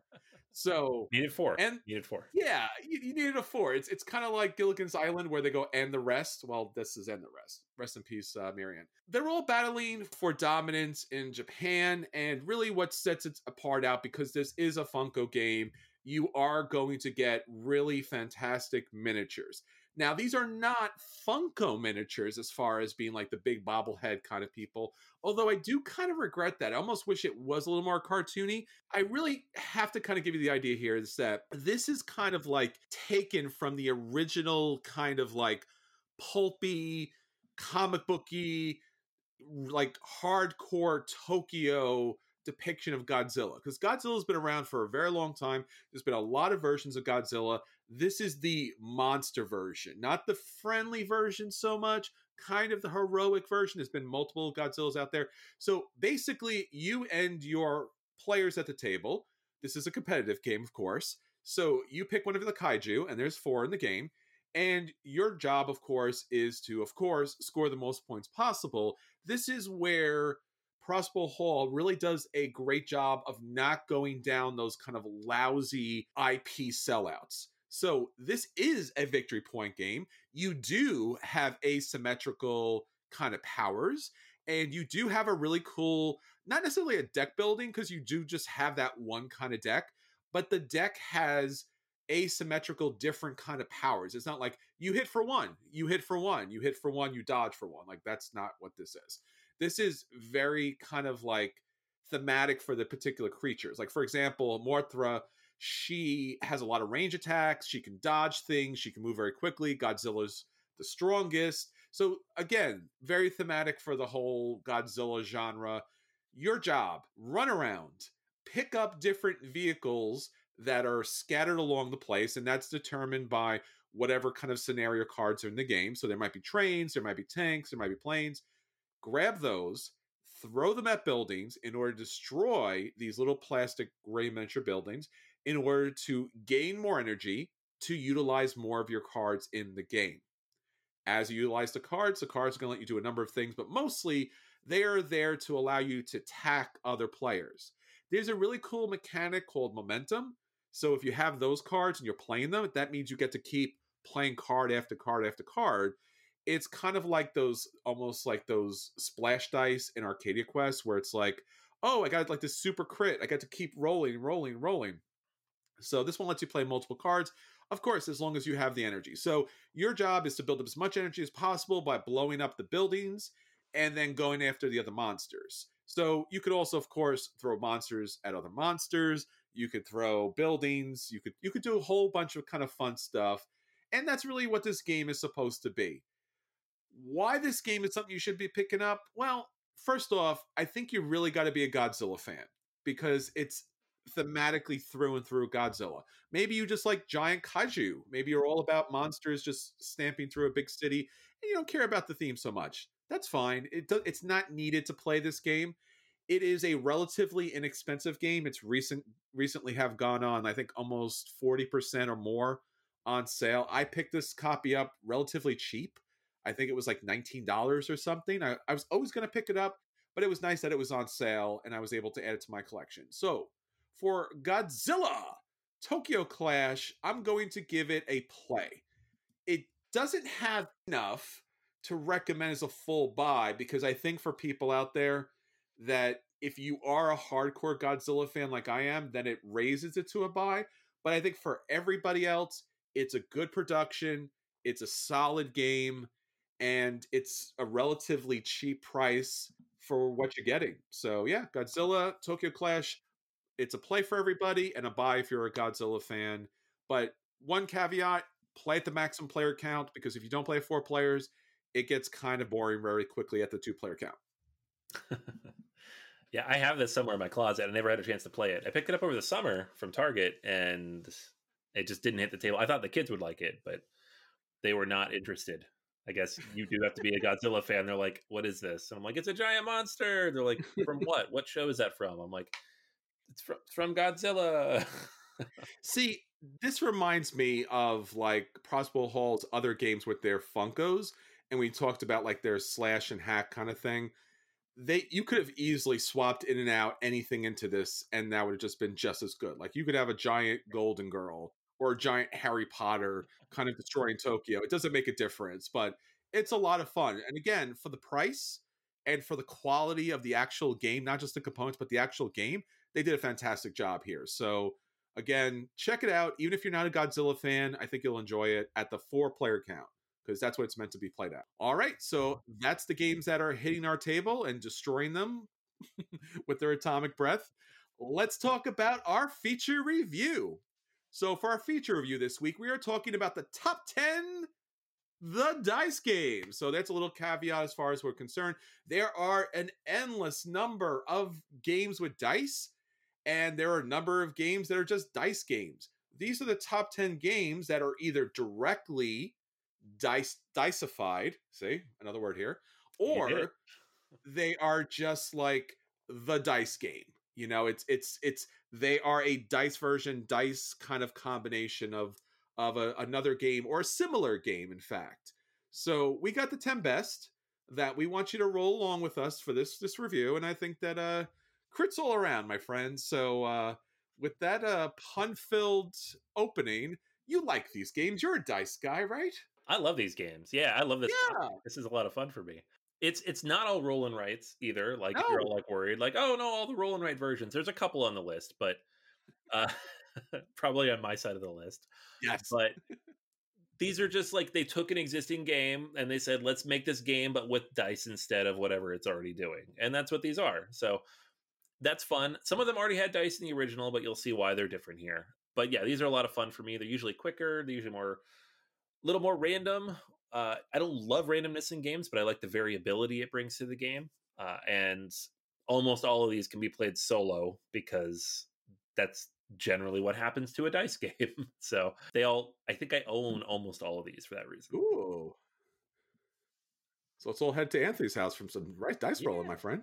So Needed four. and Needed four. yeah, you, you needed a four. It's it's kind of like Gilligan's Island, where they go and the rest. Well, this is and the rest. Rest in peace, uh, Marianne. They're all battling for dominance in Japan, and really what sets it apart out, because this is a Funko game, you are going to get really fantastic miniatures. Now, these are not Funko miniatures as far as being like the big bobblehead kind of people, although I do kind of regret that. I almost wish it was a little more cartoony. I really have to kind of give you the idea here is that this is kind of like taken from the original kind of like pulpy, comic booky, like hardcore Tokyo depiction of Godzilla, because Godzilla's been around for a very long time. There's been a lot of versions of Godzilla. This is the monster version, not the friendly version so much, kind of the heroic version. There's been multiple Godzillas out there. So basically, you and your players at the table, this is a competitive game, of course. So you pick one of the kaiju, and there's four in the game. And your job, of course, is to, of course, score the most points possible. This is where Prospero Hall really does a great job of not going down those kind of lousy I P sellouts. So this is a victory point game. You do have asymmetrical kind of powers, and you do have a really cool, not necessarily a deck building, because you do just have that one kind of deck, but the deck has asymmetrical different kind of powers. It's not like you hit for one, you hit for one, you hit for one, you dodge for one. Like, that's not what this is. This is very kind of like thematic for the particular creatures. Like, for example, Mothra, she has a lot of range attacks, she can dodge things, she can move very quickly. Godzilla's the strongest. So again, very thematic for the whole Godzilla genre. Your job, run around, pick up different vehicles that are scattered along the place, and that's determined by whatever kind of scenario cards are in the game. So there might be trains, there might be tanks, there might be planes. Grab those, throw them at buildings in order to destroy these little plastic gray miniature buildings in order to gain more energy to utilize more of your cards in the game. As you utilize the cards, the cards are going to let you do a number of things, but mostly they are there to allow you to attack other players. There's a really cool mechanic called momentum. So if you have those cards and you're playing them, that means you get to keep playing card after card after card. It's kind of like those, almost like those splash dice in Arcadia Quest, where it's like, oh, I got like this super crit. I got to keep rolling, rolling, rolling. So this one lets you play multiple cards, of course, as long as you have the energy. So your job is to build up as much energy as possible by blowing up the buildings and then going after the other monsters. So you could also, of course, throw monsters at other monsters. You could throw buildings. You could you could do a whole bunch of kind of fun stuff. And that's really what this game is supposed to be. Why this game is something you should be picking up? Well, first off, I think you really got to be a Godzilla fan, because it's thematically through and through Godzilla. Maybe you just like giant kaiju. Maybe you're all about monsters just stamping through a big city and you don't care about the theme so much. That's fine. It do, it's not needed to play this game. It is a relatively inexpensive game. It's recent recently have gone on, I think, almost forty percent or more on sale. I picked this copy up relatively cheap. I think it was like nineteen dollars or something. I, I was always going to pick it up, but it was nice that it was on sale and I was able to add it to my collection. So for Godzilla Tokyo Clash, I'm going to give it a play. It doesn't have enough to recommend as a full buy, because I think for people out there that if you are a hardcore Godzilla fan like I am, then it raises it to a buy. But I think for everybody else, it's a good production, it's a solid game, and it's a relatively cheap price for what you're getting. So yeah, Godzilla Tokyo Clash, it's a play for everybody and a buy if you're a Godzilla fan. But one caveat, play at the maximum player count, because if you don't play four players, it gets kind of boring very quickly at the two player count. Yeah, I have this somewhere in my closet. I never had a chance to play it. I picked it up over the summer from Target and it just didn't hit the table. I thought the kids would like it, but they were not interested. I guess you do have to be a Godzilla fan. They're like, what is this? And I'm like, it's a giant monster. They're like, from what? What show is that from? I'm like, it's from, from Godzilla. See, this reminds me of like Prospero Hall's other games with their Funkos. And we talked about like their slash and hack kind of thing. They you could have easily swapped in and out anything into this, and that would have just been just as good. Like you could have a giant Golden Girl or a giant Harry Potter kind of destroying Tokyo. It doesn't make a difference, but it's a lot of fun. And again, for the price and for the quality of the actual game, not just the components, but the actual game, they did a fantastic job here. So again, check it out. Even if you're not a Godzilla fan, I think you'll enjoy it at the four player count, because that's what it's meant to be played at. All right, so that's the games that are hitting our table and destroying them with their atomic breath. Let's talk about our feature review. So for our feature review this week, we are talking about the top ten the dice games. So that's a little caveat as far as we're concerned. There are an endless number of games with dice, and there are a number of games that are just dice games. These are the top ten games that are either directly dice diceified, see another word here, or they are just like the dice game. You know, it's it's it's they are a dice version, dice kind of combination of of a, another game or a similar game, in fact. So we got the ten best that we want you to roll along with us for this this review, and I think that uh crits all around, my friends. So uh with that uh pun-filled opening, You like these games. You're a dice guy, right? I love these games. Yeah, I love this Yeah. topic. This is a lot of fun for me. It's it's not all roll and writes either. Like if you're all No. like worried, like, oh no, all the roll and write versions. There's a couple on the list, but uh, probably on my side of the list. Yes. But these are just like they took an existing game and they said, let's make this game, but with dice instead of whatever it's already doing. And that's what these are. So that's fun. Some of them already had dice in the original, but you'll see why they're different here. But yeah, these are a lot of fun for me. They're usually quicker. They're usually more, a little more random. Uh, I don't love randomness in games, but I like the variability it brings to the game. Uh, and almost all of these can be played solo because that's generally what happens to a dice game. So they all, I think I own almost all of these for that reason. Ooh. So let's all head to Anthony's house from some right dice Yeah. rolling, my friend.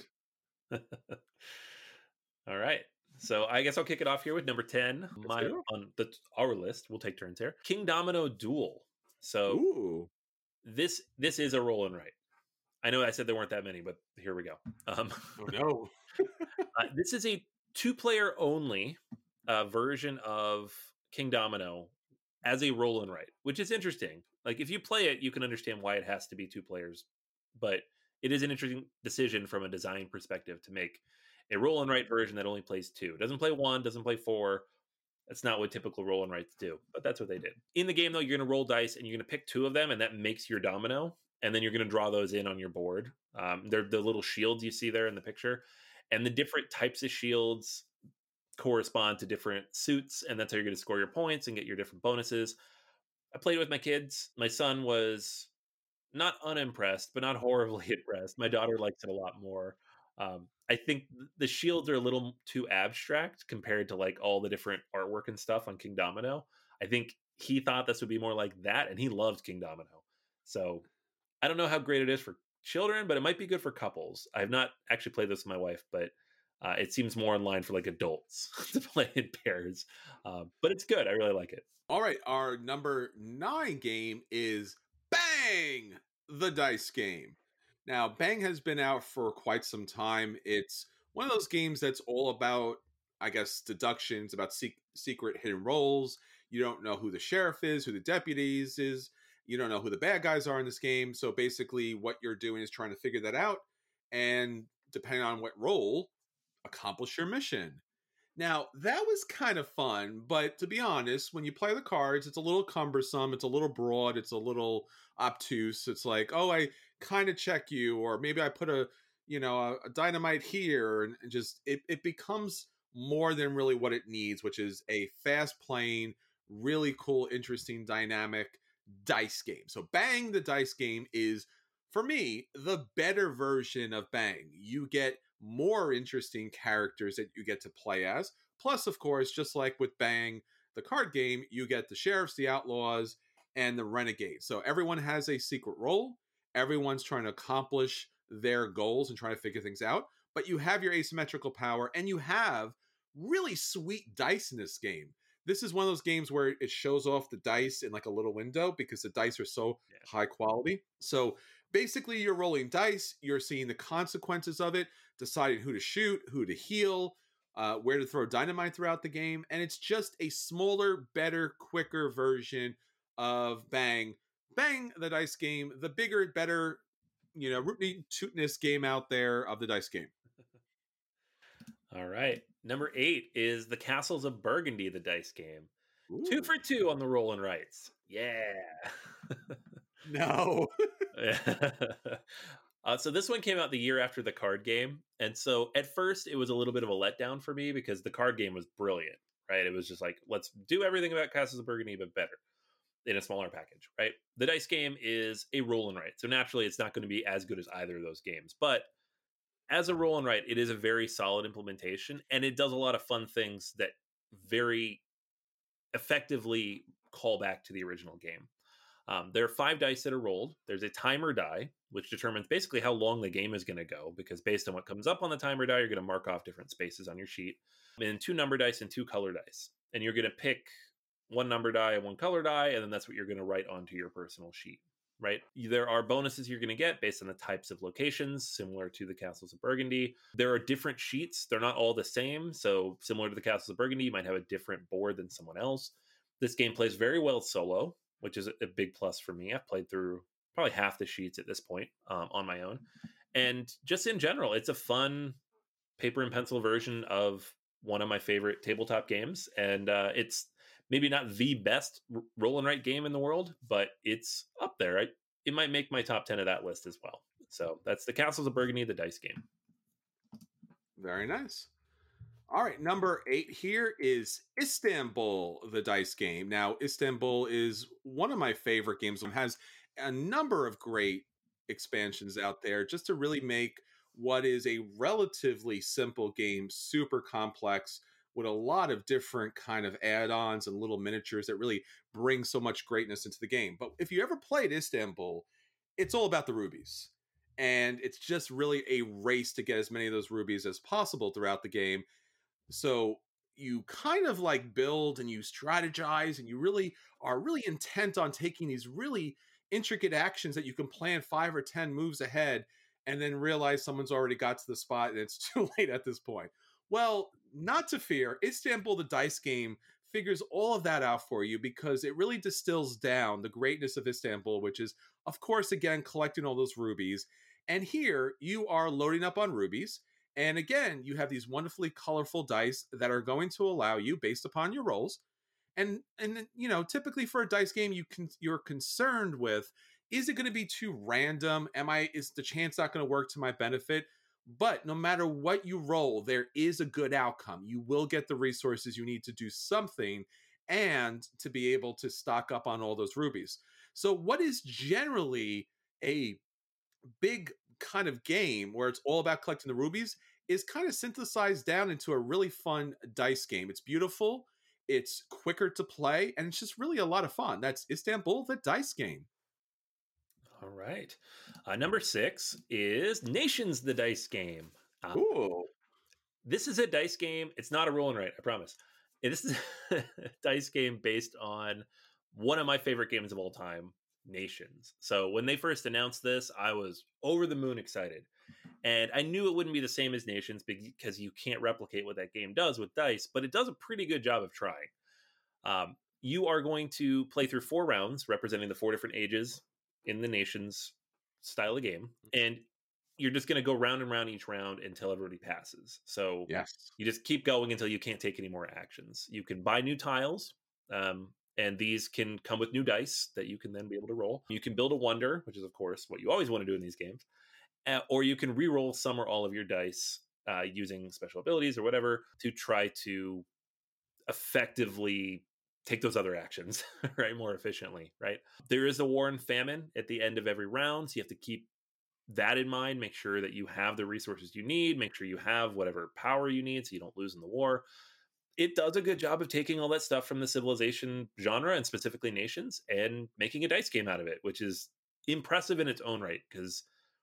All right. So I guess I'll kick it off here with number ten. My on the our list. We'll take turns here. Kingdomino Duel. So Ooh. this this is a roll and write. I know I said there weren't that many, but here we go. Um, Oh no. uh, this is a two-player only uh, version of Kingdomino as a roll and write, which is interesting. Like if you play it, you can understand why it has to be two players, but it is an interesting decision from a design perspective to make a roll and write version that only plays two. It doesn't play one, doesn't play four. That's not what typical roll and writes do, but that's what they did. In the game, though, you're going to roll dice and you're going to pick two of them, and that makes your domino. And then you're going to draw those in on your board. Um, they're the little shields you see there in the picture. And the different types of shields correspond to different suits, and that's how you're going to score your points and get your different bonuses. I played with my kids. My son was not unimpressed, but not horribly impressed. My daughter likes it a lot more. Um, I think the shields are a little too abstract compared to like all the different artwork and stuff on Kingdomino. I think he thought this would be more like that, and he loved Kingdomino. So I don't know how great it is for children, but it might be good for couples. I have not actually played this with my wife, but uh, it seems more in line for like adults to play in pairs. Uh, but it's good. I really like it. All right, our number nine game is Bang, the dice game. Now, Bang has been out for quite some time. It's one of those games that's all about, I guess, deductions, about se- secret hidden roles. You don't know who the sheriff is, who the deputies is. You don't know who the bad guys are in this game. So basically what you're doing is trying to figure that out. And depending on what role, accomplish your mission. Now, that was kind of fun, but to be honest, when you play the cards, it's a little cumbersome, it's a little broad, it's a little obtuse. It's like, oh, I kind of check you, or maybe I put a, you know, a, a dynamite here, and just, it, it becomes more than really what it needs, which is a fast-playing, really cool, interesting, dynamic dice game. So Bang, the dice game, is, for me, the better version of Bang. You get more interesting characters that you get to play as. Plus, of course, just like with Bang, the card game, you get the sheriffs, the outlaws, and the renegades. So everyone has a secret role. Everyone's trying to accomplish their goals and trying to figure things out. But you have your asymmetrical power, and you have really sweet dice in this game. This is one of those games where it shows off the dice in like a little window because the dice are so yeah. high quality. So basically, you're rolling dice, you're seeing the consequences of it, deciding who to shoot, who to heal, uh, where to throw dynamite throughout the game. And it's just a smaller, better, quicker version of Bang. Bang, the dice game, the bigger, better, you know, rooty tootness game out there of the dice game. All right. Number eight is the Castles of Burgundy, the dice game. Ooh. Two for two on the roll and writes. Yeah. No. uh, so this one came out the year after the card game. And so at first it was a little bit of a letdown for me because the card game was brilliant, right? It was just like, let's do everything about Castles of Burgundy, but better in a smaller package, right? The dice game is a roll and write. So naturally it's not going to be as good as either of those games, but as a roll and write, it is a very solid implementation, and it does a lot of fun things that very effectively call back to the original game. Um, there are five dice that are rolled. There's a timer die, which determines basically how long the game is going to go, because based on what comes up on the timer die, you're going to mark off different spaces on your sheet. And two number dice and two color dice. And you're going to pick one number die and one color die, and then that's what you're going to write onto your personal sheet. Right? There are bonuses you're going to get based on the types of locations, similar to the Castles of Burgundy. There are different sheets. They're not all the same. So similar to the Castles of Burgundy, you might have a different board than someone else. This game plays very well solo, which is a big plus for me. I've played through probably half the sheets at this point um, on my own. And just in general, it's a fun paper and pencil version of one of my favorite tabletop games. And uh, it's maybe not the best r- roll and write game in the world, but it's up there. I, it might make my top ten of that list as well. So that's the Castles of Burgundy, the dice game. Very nice. All right, number eight here is Istanbul, the dice game. Now, Istanbul is one of my favorite games. It has a number of great expansions out there just to really make what is a relatively simple game super complex with a lot of different kind of add-ons and little miniatures that really bring so much greatness into the game. But if you ever played Istanbul, it's all about the rubies. And it's just really a race to get as many of those rubies as possible throughout the game. So you kind of like build and you strategize and you really are really intent on taking these really intricate actions that you can plan five or ten moves ahead and then realize someone's already got to the spot and it's too late at this point. Well, not to fear, Istanbul the dice game figures all of that out for you because it really distills down the greatness of Istanbul, which is, of course, again, collecting all those rubies. And here you are loading up on rubies. And again, you have these wonderfully colorful dice that are going to allow you, based upon your rolls, and and you know, typically for a dice game, you can you're concerned with, is it going to be too random? Am I is the chance not going to work to my benefit? But no matter what you roll, there is a good outcome. You will get the resources you need to do something and to be able to stock up on all those rubies. So what is generally a big kind of game where it's all about collecting the rubies is kind of synthesized down into a really fun dice game. It's beautiful, it's quicker to play, and it's just really a lot of fun. That's Istanbul, the dice game. All right. Uh, number six is Nations, the dice game. Uh, Ooh. This is a dice game. It's not a roll and write, I promise. This is a dice game based on one of my favorite games of all time, Nations. So when they first announced this, I was over the moon excited. And I knew it wouldn't be the same as Nations because you can't replicate what that game does with dice, but it does a pretty good job of trying. Um, you are going to play through four rounds representing the four different ages in the Nations style of game. And you're just going to go round and round each round until everybody passes. So yes, you just keep going until you can't take any more actions. You can buy new tiles. Um, And these can come with new dice that you can then be able to roll. You can build a wonder, which is, of course, what you always want to do in these games. Uh, or you can re-roll some or all of your dice uh, using special abilities or whatever to try to effectively take those other actions, right, more efficiently, right? There is a war and famine at the end of every round, so you have to keep that in mind. Make sure that you have the resources you need. Make sure you have whatever power you need so you don't lose in the war. It does a good job of taking all that stuff from the civilization genre and specifically Nations and making a dice game out of it, which is impressive in its own right because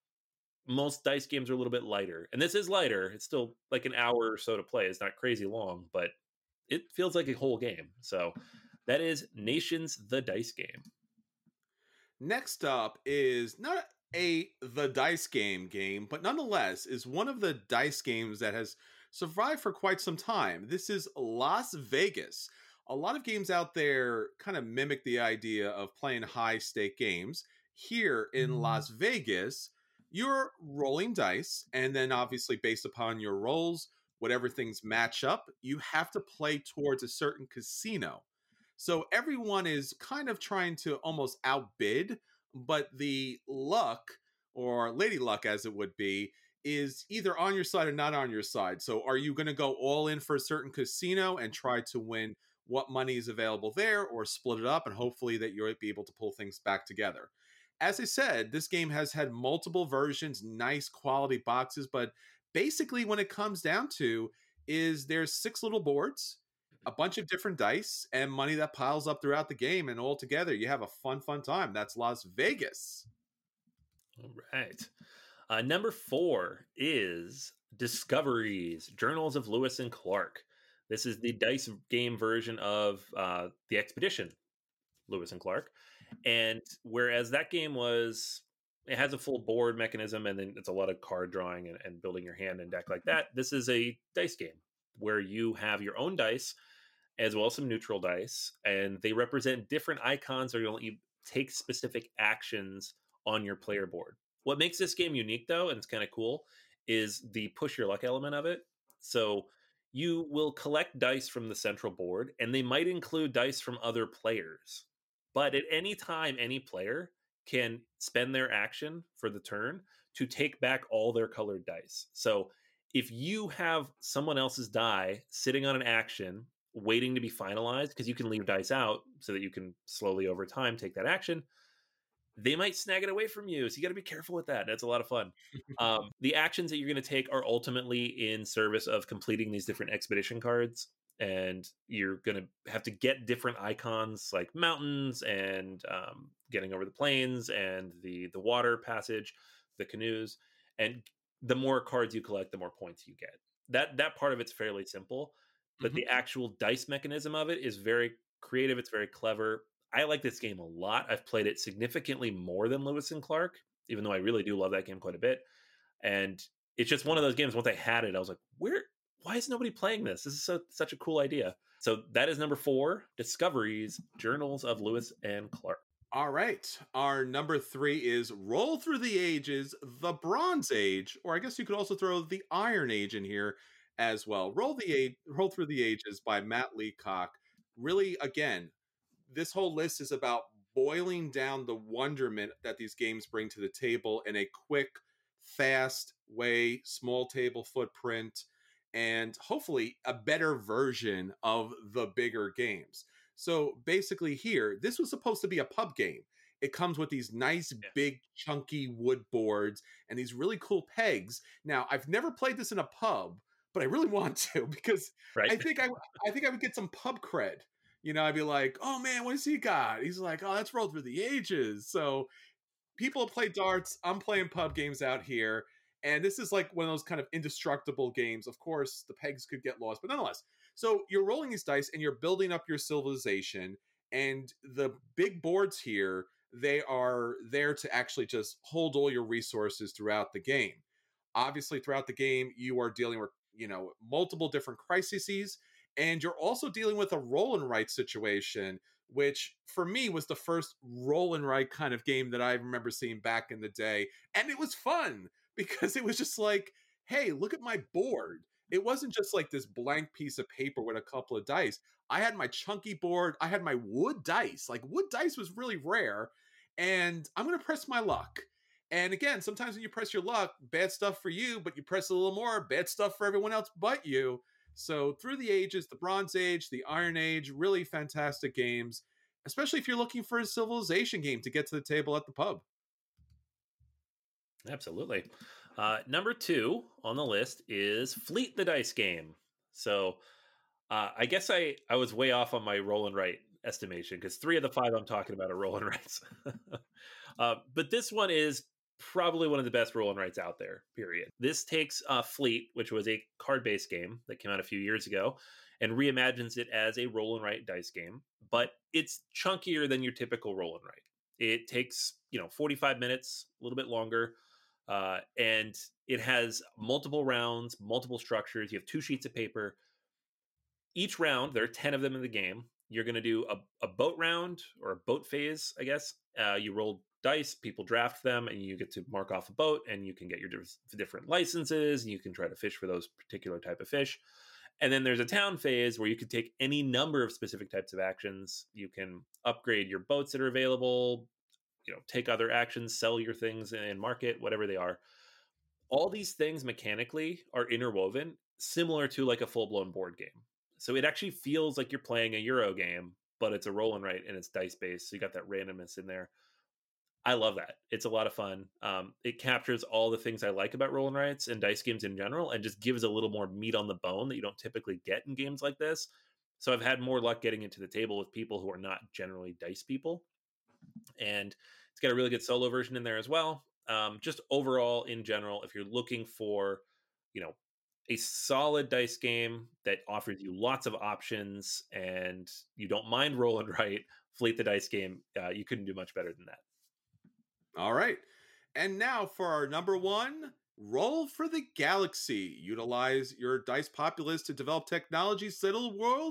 most dice games are a little bit lighter. And this is lighter. It's still like an hour or so to play. It's not crazy long, but it feels like a whole game. So that is Nations, the dice game. Next up is not a the dice game game, but nonetheless is one of the dice games that has survived for quite some time. This is Las Vegas. A lot of games out there kind of mimic the idea of playing high stake games. Here in Las Vegas, you're rolling dice, and then obviously based upon your rolls, whatever things match up, you have to play towards a certain casino. So everyone is kind of trying to almost outbid, but the luck, or lady luck as it would be, is either on your side or not on your side. So are you going to go all in for a certain casino and try to win what money is available there, or split it up and hopefully that you'll be able to pull things back together? As I said, this game has had multiple versions, nice quality boxes, but basically when it comes down to is there's six little boards, a bunch of different dice, and money that piles up throughout the game, and all together you have a fun, fun time. That's Las Vegas. All right. Uh, number four is Discoveries, Journals of Lewis and Clark. This is the dice game version of uh, The Expedition, Lewis and Clark. And whereas that game was, it has a full board mechanism and then it's a lot of card drawing and, and building your hand and deck like that, this is a dice game where you have your own dice as well as some neutral dice, and they represent different icons, or you'll you take specific actions on your player board. What makes this game unique, though, and it's kind of cool, is the push your luck element of it. So you will collect dice from the central board, and they might include dice from other players. But at any time, any player can spend their action for the turn to take back all their colored dice. So if you have someone else's die sitting on an action waiting to be finalized, because you can leave dice out so that you can slowly over time take that action, they might snag it away from you. So you got to be careful with that. That's a lot of fun. Um, the actions that you're going to take are ultimately in service of completing these different expedition cards. And you're going to have to get different icons like mountains and um, getting over the plains and the, the water passage, the canoes. And the more cards you collect, the more points you get. That, that part of it's fairly simple, but mm-hmm. the actual dice mechanism of it is very creative. It's very clever. I like this game a lot. I've played it significantly more than Lewis and Clark, even though I really do love that game quite a bit. And it's just one of those games. Once I had it, I was like, where, why is nobody playing this? This is so, such a cool idea. So that is number four, Discoveries, Journals of Lewis and Clark. All right. Our number three is Roll Through the Ages, the Bronze Age, or I guess you could also throw the Iron Age in here as well. Roll the Age, Roll Through the Ages by Matt Leacock. Really, again, this whole list is about boiling down the wonderment that these games bring to the table in a quick, fast way, small table footprint, and hopefully a better version of the bigger games. So basically here, this was supposed to be a pub game. It comes with these nice, yeah. big, chunky wood boards and these really cool pegs. Now, I've never played this in a pub, but I really want to because right. I think I, I think I would get some pub cred. You know, I'd be like, oh man, what has he got? He's like, oh, that's Rolled Through the Ages. So people play darts. I'm playing pub games out here. And this is like one of those kind of indestructible games. Of course, the pegs could get lost, but nonetheless. So you're rolling these dice and you're building up your civilization. And the big boards here, they are there to actually just hold all your resources throughout the game. Obviously, throughout the game, you are dealing with, you know, multiple different crises. And you're also dealing with a roll and write situation, which for me was the first roll and write kind of game that I remember seeing back in the day. And it was fun because it was just like, hey, look at my board. It wasn't just like this blank piece of paper with a couple of dice. I had my chunky board. I had my wood dice. Like wood dice was really rare. And I'm going to press my luck. And again, sometimes when you press your luck, bad stuff for you, but you press a little more, bad stuff for everyone else but you. So through the ages, the Bronze Age, the Iron Age, really fantastic games, especially if you're looking for a civilization game to get to the table at the pub. Absolutely. Uh, number two on the list is Fleet the Dice Game. So uh, I guess I, I was way off on my roll and write estimation because three of the five I'm talking about are roll and writes. uh, but this one is probably one of the best roll and writes out there, period. This takes uh, Fleet, which was a card-based game that came out a few years ago, and reimagines it as a roll and write dice game, but it's chunkier than your typical roll and write. It takes, you know, forty-five minutes, a little bit longer, uh, and it has multiple rounds, multiple structures. You have two sheets of paper. Each round, there are ten of them in the game. You're going to do a, a boat round or a boat phase, I guess. Uh, you roll dice, people draft them, and you get to mark off a boat, and you can get your different licenses, and you can try to fish for those particular type of fish. And then there's a town phase where you can take any number of specific types of actions. You can upgrade your boats that are available, you know, take other actions, sell your things and market, whatever they are. All these things mechanically are interwoven, similar to like a full-blown board game. So it actually feels like you're playing a Euro game, but it's a roll and write and it's dice-based. So you got that randomness in there. I love that. It's a lot of fun. Um, it captures all the things I like about roll and writes and dice games in general, and just gives a little more meat on the bone that you don't typically get in games like this. So I've had more luck getting into the table with people who are not generally dice people. And it's got a really good solo version in there as well. Um, just overall, in general, if you're looking for, you know, a solid dice game that offers you lots of options and you don't mind roll and write, Fleet the Dice Game, uh, you couldn't do much better than that. All right. And now for our number one, Roll for the Galaxy. Utilize your dice populace to develop technology, settle worlds,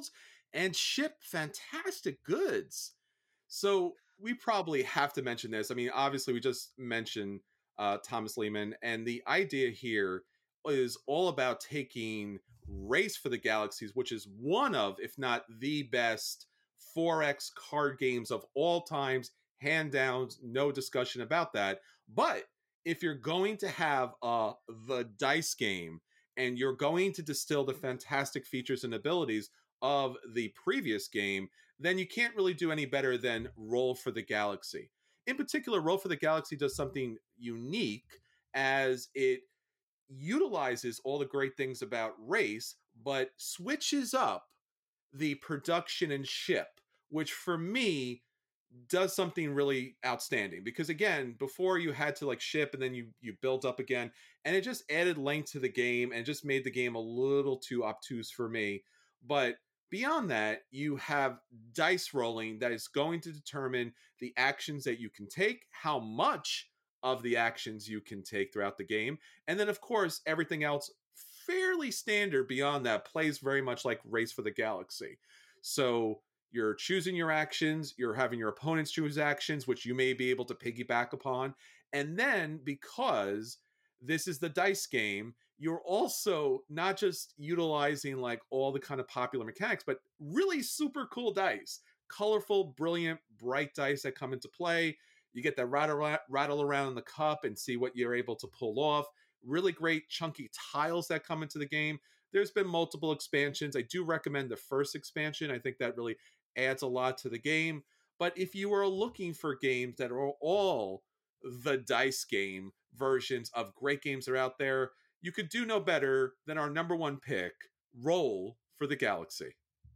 and ship fantastic goods. So we probably have to mention this. I mean, obviously, we just mentioned uh, Thomas Lehman, and the idea here is all about taking Race for the Galaxies, which is one of, if not the best four X card games of all times, hand down, no discussion about that. But if you're going to have uh, the dice game and you're going to distill the fantastic features and abilities of the previous game, then you can't really do any better than Roll for the Galaxy. In particular, Roll for the Galaxy does something unique as it utilizes all the great things about Race, but switches up the production and ship, which for me does something really outstanding. Because again, before you had to like ship and then you you build up again, and it just added length to the game and just made the game a little too obtuse for me. But beyond that, you have dice rolling that is going to determine the actions that you can take, how much of the actions you can take throughout the game, and then of course everything else fairly standard beyond that plays very much like Race for the Galaxy. So you're choosing your actions, you're having your opponents choose actions, which you may be able to piggyback upon. And then because this is the dice game, you're also not just utilizing like all the kind of popular mechanics, but really super cool dice, colorful, brilliant, bright dice that come into play. You get that rattle, rattle around in the cup and see what you're able to pull off. Really great chunky tiles that come into the game. There's been multiple expansions. I do recommend the first expansion. I think that really adds a lot to the game. But if you are looking for games that are all the dice game versions of great games that are out there, you could do no better than our number one pick, Roll for the Galaxy.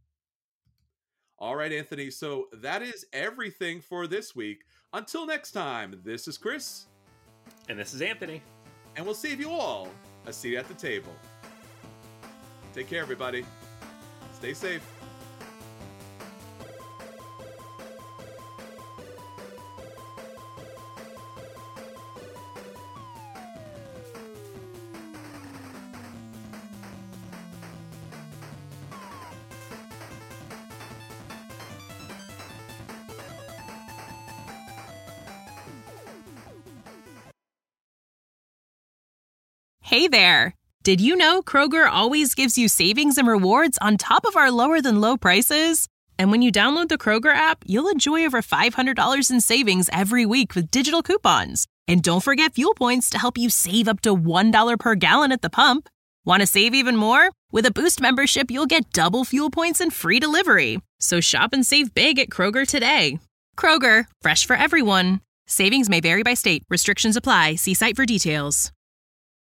All right, Anthony. So that is everything for this week. Until next time, this is Chris. And this is Anthony. And we'll save you all a seat at the table. Take care, everybody. Stay safe. Hey there! Did you know Kroger always gives you savings and rewards on top of our lower-than-low prices? And when you download the Kroger app, you'll enjoy over five hundred dollars in savings every week with digital coupons. And don't forget fuel points to help you save up to one dollar per gallon at the pump. Want to save even more? With a Boost membership, you'll get double fuel points and free delivery. So shop and save big at Kroger today. Kroger, fresh for everyone. Savings may vary by state. Restrictions apply. See site for details.